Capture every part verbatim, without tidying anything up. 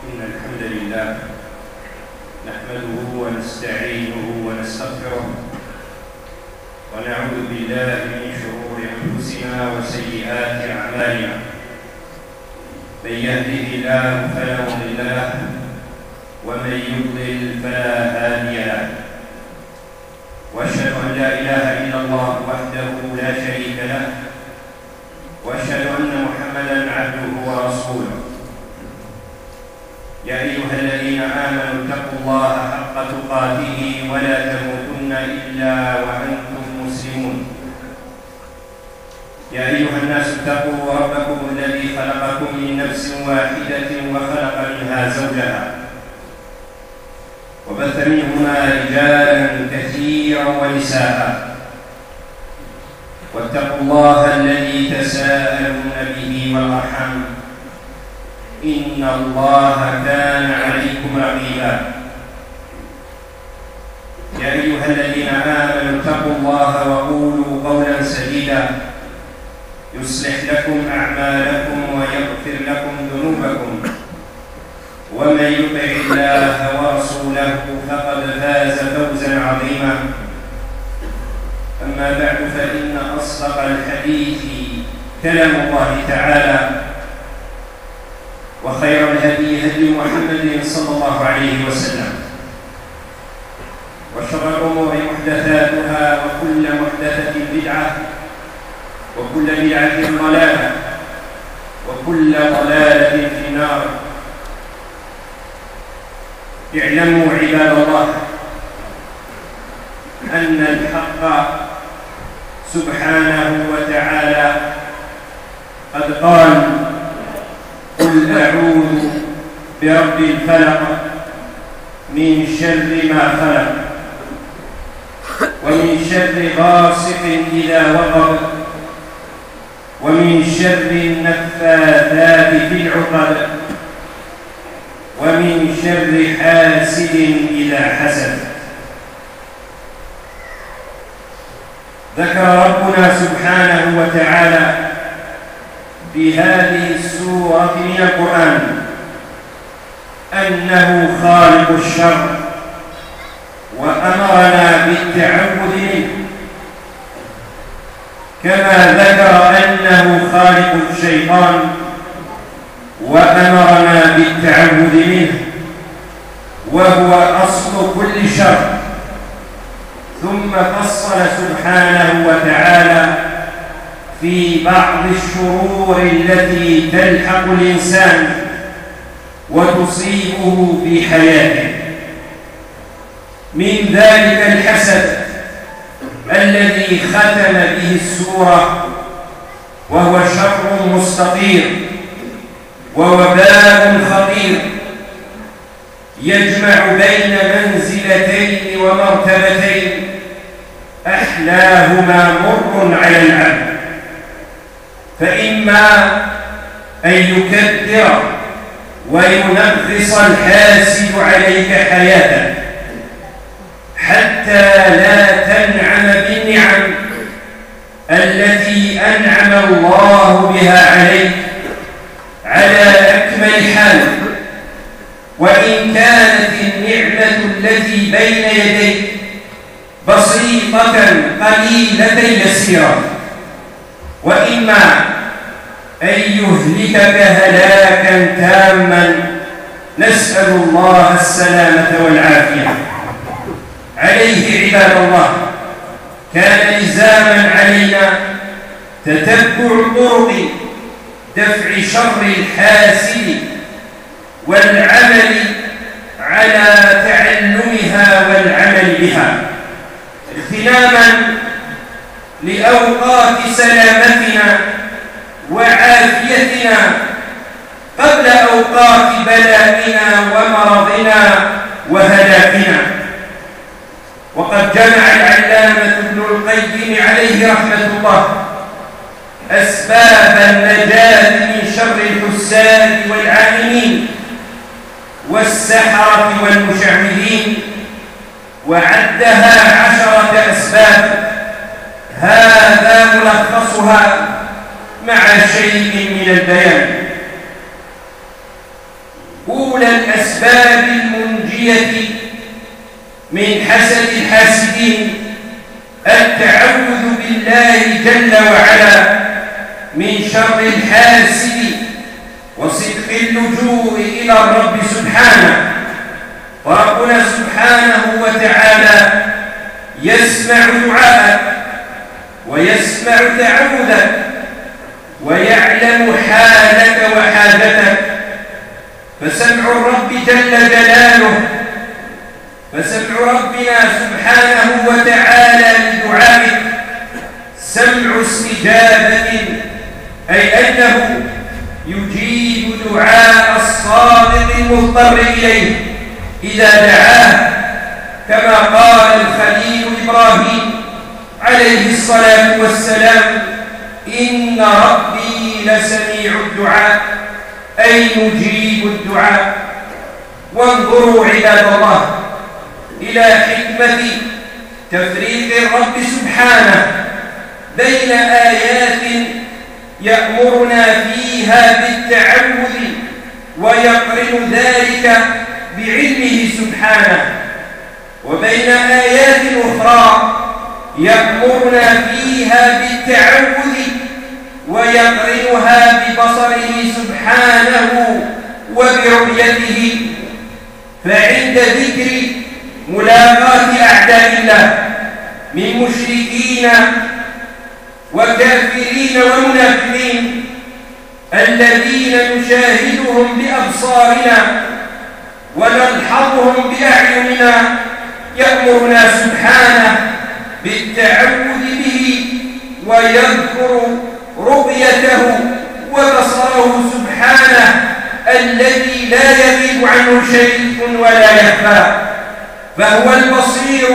إن الحمد لله نحمده ونستعينه ونستغفره ونعوذ بالله من شرور أنفسنا وسيئات أعمالنا. من يهده الله فلا مضل له ومن يضلل فلا هادي له، وأشهد أن لا إله إلا الله وحده لا شريك له، وأشهد أن محمدًا عبده ورسوله. يا أيها الذين آمنوا اتقوا الله حق تقاته ولا تموتن إلا وأنتم مسلمون. يا أيها الناس اتقوا ربكم الذي خلقكم من نفس واحدة وخلق منها زوجها وبث منهما رجالا كثيرا ونساء، واتقوا الله الذي تساءلون به والأرحام إن الله كان عليكم رقيبا. يا أيها الذين آمنوا اتقوا الله وقولوا قولا سديدا يصلح لكم أعمالكم ويغفر لكم ذنوبكم، ومن يطع الله ورسوله فقد فاز فوزا عظيما. أما بعد، فإن أصدق الحديث كلام الله تعالى، وخير الهدي هدي محمد صلى الله عليه وسلم، وشر الأمور محدثاتها، وكل محدثة بدعة، وكل بدعة ضلالة، وكل ضلالة في النار. اعلموا عباد الله أن الحق سبحانه وتعالى قد قال: قل أعوذ برب الفلق من شر ما خلق، ومن شر غاسق إذا وقب، ومن شر النفاثات في العقد، ومن شر حاسد إذا حسد. ذكر ربنا سبحانه وتعالى في هذه السورة من القرآن أنه خالق الشر، وأمرنا بالتعوذ منه، كما ذكر أنه خالق الشيطان وأمرنا بالتعوذ منه، وهو أصل كل شر. ثم فصل سبحانه وتعالى في بعض الشرور التي تلحق الإنسان وتصيبه في حياته، من ذلك الحسد الذي ختم به السورة، وهو شر مستطير ووباء خطير يجمع بين منزلتين ومرتبتين أحلاهما مر على العبد، فإما أن يكدر وينغص الحاسد عليك حياتك حتى لا تنعم بالنعم التي أنعم الله بها عليك على أكمل حال، وإن كانت النعمة التي بين يديك بسيطة قليلة يسيرة. وإما أن يهلكك هلاكا تاما، نسأل الله السلامة والعافية. عليه عباد الله كان لزاما علينا تتبع طرق دفع شر الحاسد والعمل على تعلمها والعمل بها، اغتناما لأوقات سلامتنا وعافيتنا قبل أوقات بلائنا ومرضنا وهلاكنا. وقد جمع العلامة ابن القيم عليه رحمة الله أسباب النجاة من شر الحساد والعالمين والسحرة والمشعوذين، وعدها عشرة أسباب، هذا ملخصها مع شيء من البيان. أولى الأسباب المنجية من حسد الحاسدين التعوذ بالله جل وعلا من شر الحاسد وصدق اللجوء إلى الرب سبحانه. وربنا سبحانه وتعالى يسمع دعاءك ويسمع تعوذك ويعلم حالك وحاجتك، فسمع الرب جل جلاله فسمع ربنا سبحانه وتعالى لدعائك سمع استجابة، أي أنه يجيب دعاء الصادق المضطر إليه إذا دعاه، كما قال الخليل إبراهيم عليه الصلاة والسلام: إن ربي لسميع الدعاء، أي مجيب الدعاء. وانظروا عباد الله إلى حكمة تفريق الرب سبحانه بين آيات يأمرنا فيها بالتعوذ ويقرن ذلك بعلمه سبحانه، وبين آيات أخرى يأمرنا فيها بالتعوذ ويقرنها ببصره سبحانه وبرؤيته. فعند ذكر ملاقاة أعداء الله من مشركين وكافرين ومنافقين الذين نشاهدهم بأبصارنا ونلحظهم بأعيننا، يأمرنا سبحانه بالتعوذ به ويذكر رؤيته وبصره سبحانه الذي لا يغيب عنه شيء ولا يخفى، فهو البصير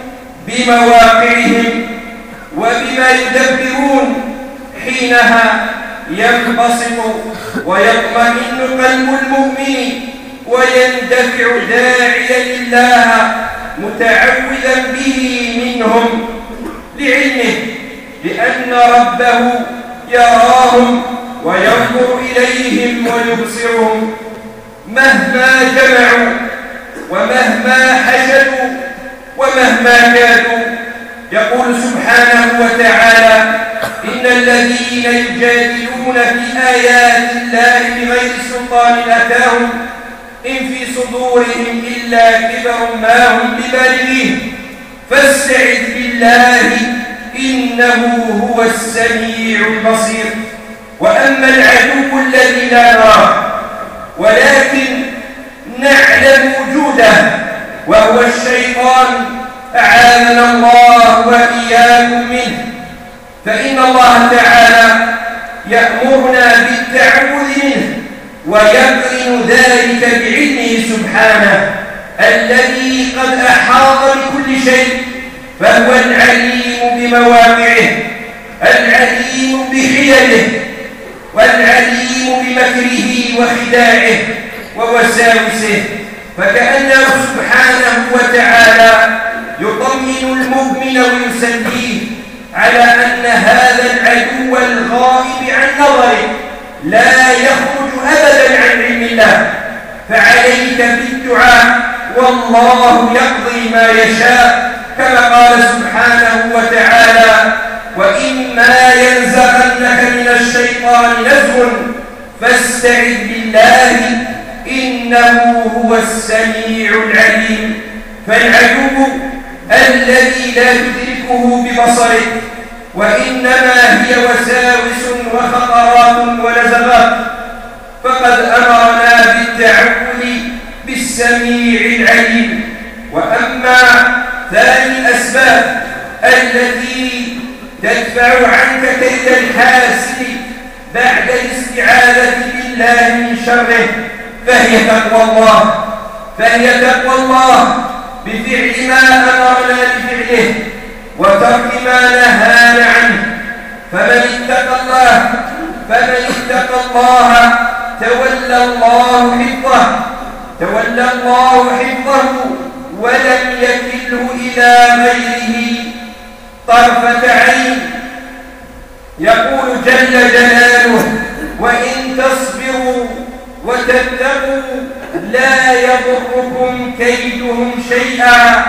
بمواقعهم وبما يدبرون. حينها ينبسط ويطمئن قلب المؤمن ويندفع داعيا لله متعوذا به منهم لعلمه، لأن ربه يراهم وينظر إليهم ويبصرهم مهما جمعوا ومهما حشدوا ومهما كادوا. يقول سبحانه وتعالى: إن الذين يجادلون في آيات الله بغير سلطان أتاهم إن في صدورهم إلا كبر ما هم ببالغيه فاستعذ بالله إنه هو السميع البصير. وأما العدو الذي لا نراه ولكن نعلم وجوده وهو الشيطان، أعاذنا الله وإياكم منه، فإن الله تعالى يأمرنا بالتعوذ منه ويقرن ذلك بعلمه سبحانه الذي قد أحاط بكل شيء، فهو العليم بمواقعه، العليم بحيله، والعليم بمكره وخداعه ووساوسه. فكأنه سبحانه وتعالى يطمن المؤمن ويسليه على أن هذا العدو الغائب عن نظره لا يخرج أبدا عن علم الله، فعليك بالدعاء والله يقضي ما يشاء، كما قال سبحانه وتعالى: وإما ينزغنك من الشيطان نزغ فاستعذ بالله إنه هو السميع العليم. فالعدو الذي لا تدركه ببصره وإنما هي وساوس وخطرات ونزغات، فقد أمرنا بالتعوذ بالسميع العليم. وأما ثاني الأسباب التي تدفع عنك كيد الحاسد بعد الاستعاذة بالله من شره فهي تقوى الله فهي تقوى الله بفعل ما أمرنا بفعله وترك ما نهانا عنه. فمن اتقى الله فمن اتقى الله تولى الله حفظه تولى الله حفظه ولم يكله إلى غيره طرفة عين. يقول جل جلاله: وإن تصبروا وتتقوا يضركم كيدهم شيئا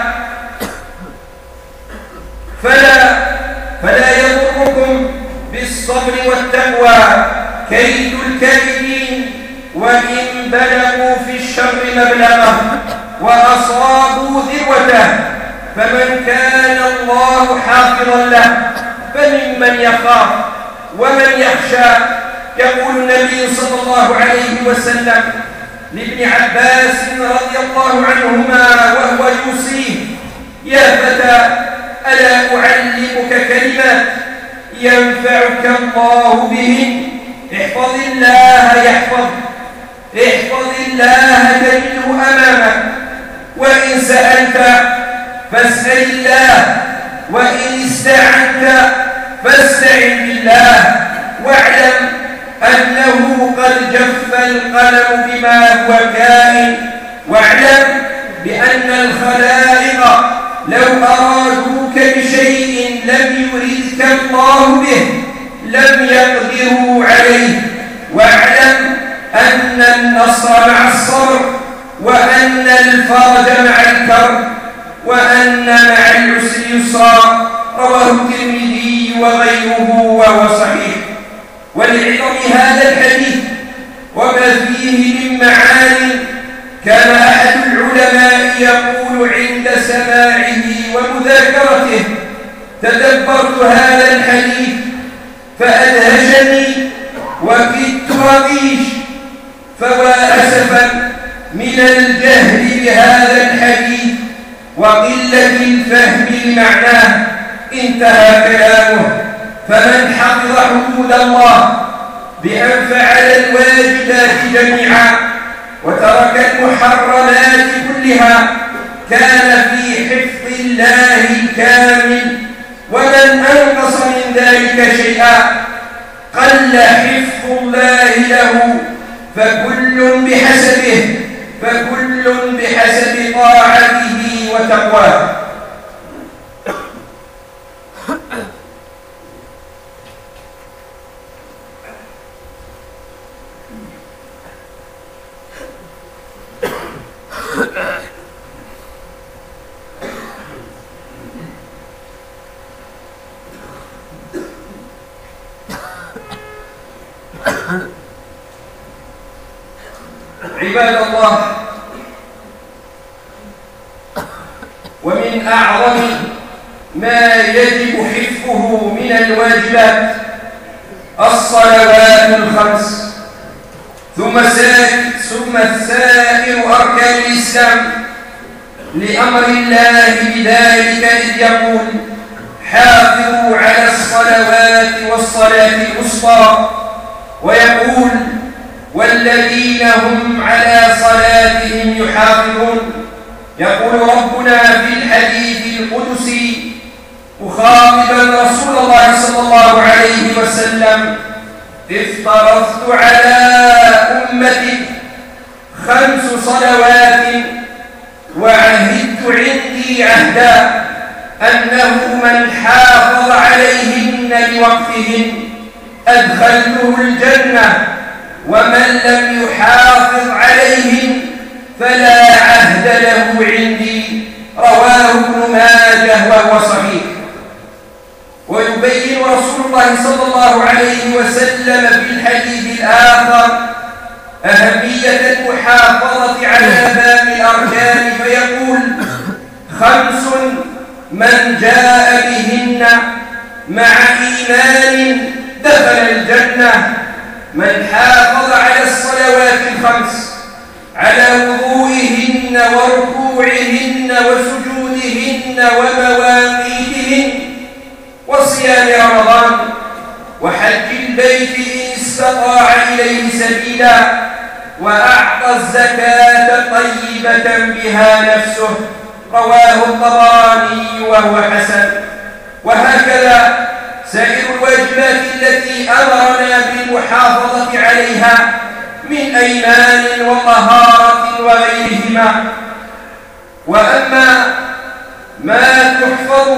فلا فلا يضركم بالصبر والتقوى كيد الكائدين وإن بلغوا في الشر مبلغه وأصابوا ذروته. فمن كان الله حافظا له فممن يخاف ومن يخشى. يقول النبي صلى الله عليه وسلم لابن عباس رضي الله عنهما وهو يوصيه: يا فتى، ألا أعلمك كلمات ينفعك الله بهن؟ احفظ الله يحفظ احفظ الله تجده أمامك، وإن سألت فاسأل الله، وإن استعنت فاستعن بالله، واعلم أنه قد جف القلم بما هو كائن، واعلم بأن الخلائق لو أرادوك بشيء لم يردك الله به لم يقدروا عليه، واعلم أن النصر مع الصبر، وأن الفرج مع الكرب، وأن مع العسر يسرا. رواه الترمذي وغيره وهو صحيح. ولعظم هذا الحديث وما فيه من معاني كان أحد العلماء يقول عند سماعه ومذاكرته: تدبرت هذا الحديث فأدهشني وكدت أغيش، فوا أسفا من الجهل بهذا الحديث وقلة الفهم لمعناه. انتهى كلامه. فمن حفظ حدود الله بأن فعل الواجبات جميعا وترك المحرمات كلها كان في حفظ الله الكامل، ومن أنقص من ذلك شيئا قل حفظ الله له، فكل بحسبه فكل بحسب طاعته وتقواه. عباد الله، ومن أعظم ما يجب حفظه من الواجبات الصلوات الخمس، ثم ثم سائر أركان الإسلام، لأمر الله بذلك إذ يقول: حافظوا على الصلوات والصلاة الوسطى، ويقول: والذين هم على صلاتهم يحافظون. يقول ربنا في الحديث القدسي مخاطبا رسول الله صلى الله عليه وسلم: افترضت على أمتي خمس صلوات وعهدت عندي عهدا أنه من حافظ عليهن لوقتهن أدخلته الجنة، ومن لم يحافظ عليهن فلا عهد له عندي. رواه ابن ماجه وهو صحيح. ويبين رسول الله صلى الله عليه وسلم في الحديث الآخر أهمية المحافظة على باقي الأركان فيقول: خمس من جاء بهن مع إيمان دخل الجنة: من حافظ على الصلوات الخمس، على وضوئهن وركوعهن وسجودهن ومواقيتهن، وصيام رمضان، وحج البيت إن استطاع إليه سبيلا، وأعطى الزكاة طيبة بها نفسه. رواه الطبراني وهو حسن. وهكذا سائر الواجبات التي أمرنا بالمحافظة عليها من أيمان وطهارة وغيرهما. وأما ما تحفظ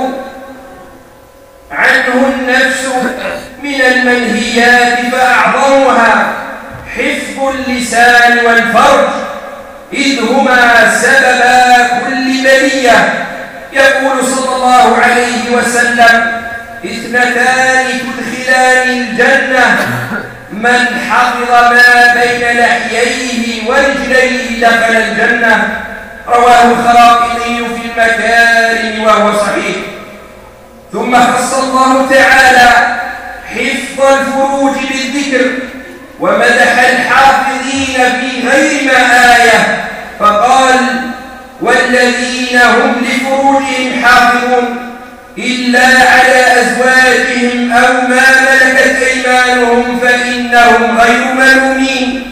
عنه النفس من المنهيات فأعظمها حفظ اللسان والفرج، إذ هما هما سبب كل بلية. يقول صلى الله عليه وسلم: اثنتان تدخلان الجنة، من حفظ ما بين لحييه ورجليه دخل الجنة. رواه الخراقطي في المكارم وهو صحيح. ثم خص الله تعالى حفظ الفروج بالذكر، ومدح الحافظين في غير ما آية، فقال: والذين هم لفروجهم حافظون إلا على أزواجهم أو ما ملكت أيمانهم فإنهم غير ملومين.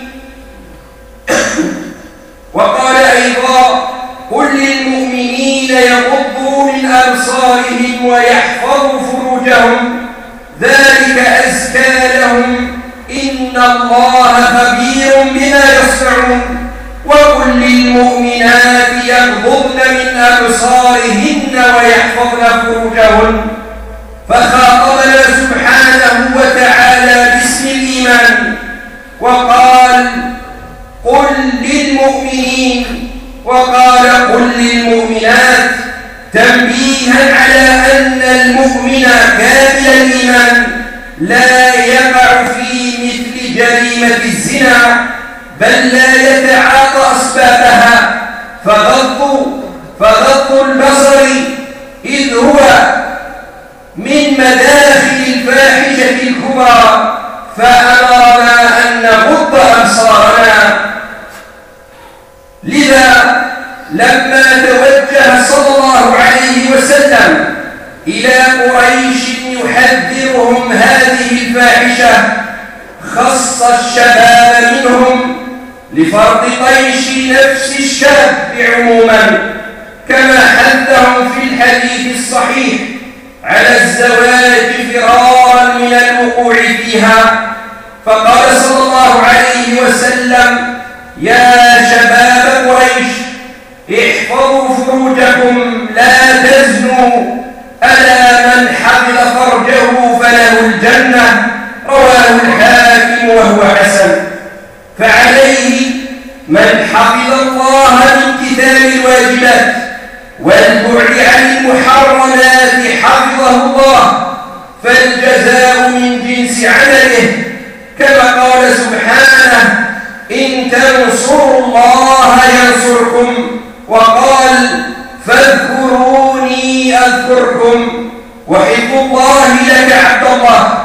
وقال أيضا: قل للمؤمنين يغضوا من أبصارهم ويحفظوا فروجهم ذلك أزكى لهم إن الله خبير بما يصنعون. وقل للمؤمنات يغضضن من أبصارهن ويحفظن فروجهن. فخاطبنا سبحانه وتعالى باسم الإيمان وقال: قل للمؤمنين، وقال: قل للمؤمنات، تنبيها على أن المؤمن كامل الإيمان لا يقع في مثل جريمة الزنا، بل لا يتعاطى أسبابها. فغض فغض البصر إذ هو من مداخل الفاحشة الكبرى، فأمرنا أن نغض أبصارنا. لذا لما توجه صلى الله عليه وسلم إلى قريش يحذرهم هذه الفاحشة، خص الشباب منهم لفرض طيش نفس الشاب عموما، كما حثهم في الحديث الصحيح على الزواج فرارا من الوقوع فيها. فقال صلى الله عليه وسلم: يا شباب قريش، احفظوا فروجكم لا تزنوا، ألا من حفظ فرجه فله الجنة. رواه الحاكم وهو حسن. فعليه من حفظ الله بامتثال الواجبات والبعد عن المحرمات حفظه الله، فالجزاء من جنس عمله، كما قال سبحانه: إن تنصروا الله ينصركم، وقال: فاذكروني أذكركم. وحفظ الله لك عبد الله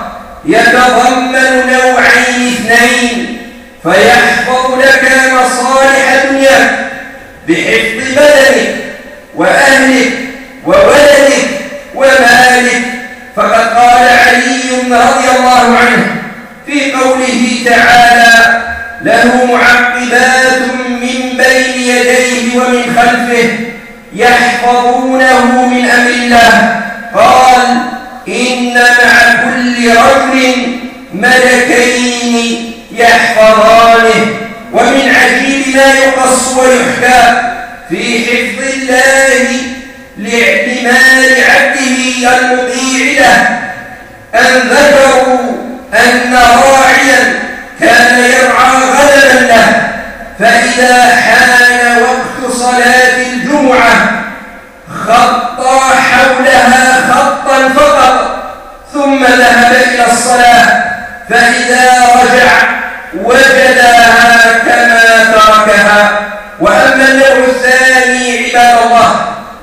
يتضمن نوعين اثنين، فيحفظ لك مصالح دنياك بحفظ بدنك وأهلك وولدك ومالك. فقد قال علي رضي الله عنه في قوله تعالى: له معقبات من بين يديه ومن خلفه يحفظونه من أمر الله، قال: إن مع كل رجل ملكين يحفظانه. ومن عجيب ما يقص ويحكى في حفظ الله لمال عبده المطيع له، أن ذكروا أن راعيا كان يرعى غنما له، فإذا حان وقت صلاة الجمعة خط حولها خطا فقط، ثم ذهب إلى الصلاة، فإذا رجع وجدها كما تركها. وأما النوع الثاني عباد الله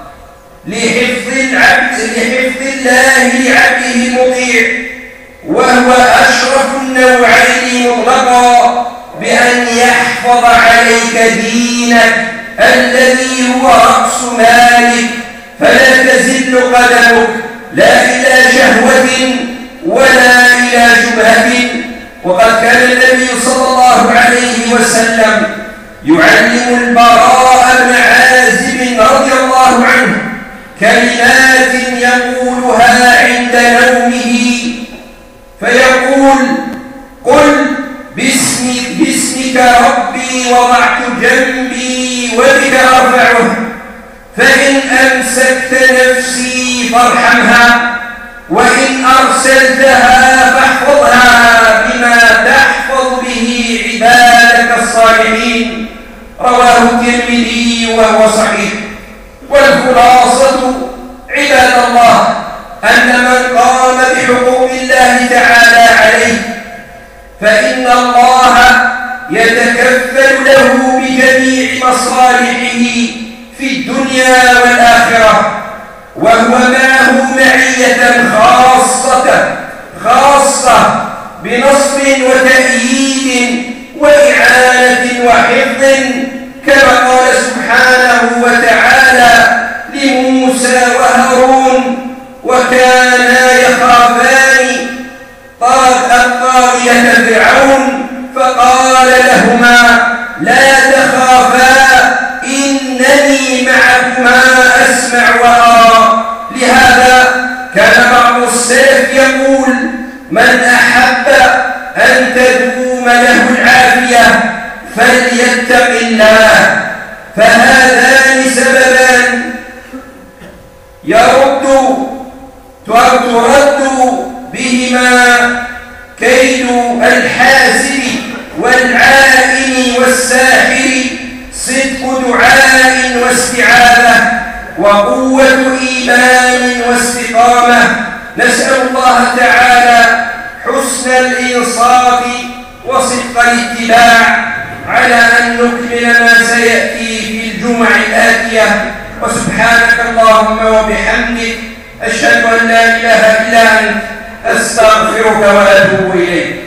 لحفظ العبد لحفظ الله لعبده المطيع، وهو أشرف النوعين مطلقا، بأن يحفظ عليك دينك الذي هو رأس مالك، فلا تزل قدمك لا إلى شهوة ولا إلى شبهة. وقد كان النبي صلى الله عليه وسلم يعلم البراء بن عازب رضي الله عنه كلمات يقولها عند نومه، فيقول: قل باسمك, باسمك ربي وضعت جنبي وبك أرفعه، فإن أمسكت نفسي فارحمها، وإن أرسلتها فاحفظها بما تحفظ به عبادك الصالحين. رواه الترمذي وهو صحيح. والخلاصة عباد الله أن من قام بحقوق الله تعالى عليه فإن الله يتكفل له بجميع مصالحه في الدنيا والآخرة، وهو معه معية خاصة خاصة بنصر وتأييد وإعانة وحفظ، كما قال سبحانه وتعالى لموسى وهارون: وكانا يخافان طاغية فرعون فقال لهما لا تخافا إنني معكما أسمع وأرى. لهذا كان بعض السلف يقول: من أحب أن تدوم له العافية فليتق الله. فهذان سببان يرد ترد بهما كيد الحاسد والعائن والساحر: صدق دعاء واستعاذة وقوة إيمان واستقامة. نسأل الله تعالى حسن الإنصاف وصدق الاتباع على أن نكمل ما سيأتي في الجمع الآتية. وسبحانك اللهم وبحمدك أشهد أن لا إله إلا أنت أستغفرك وأتوب إليك.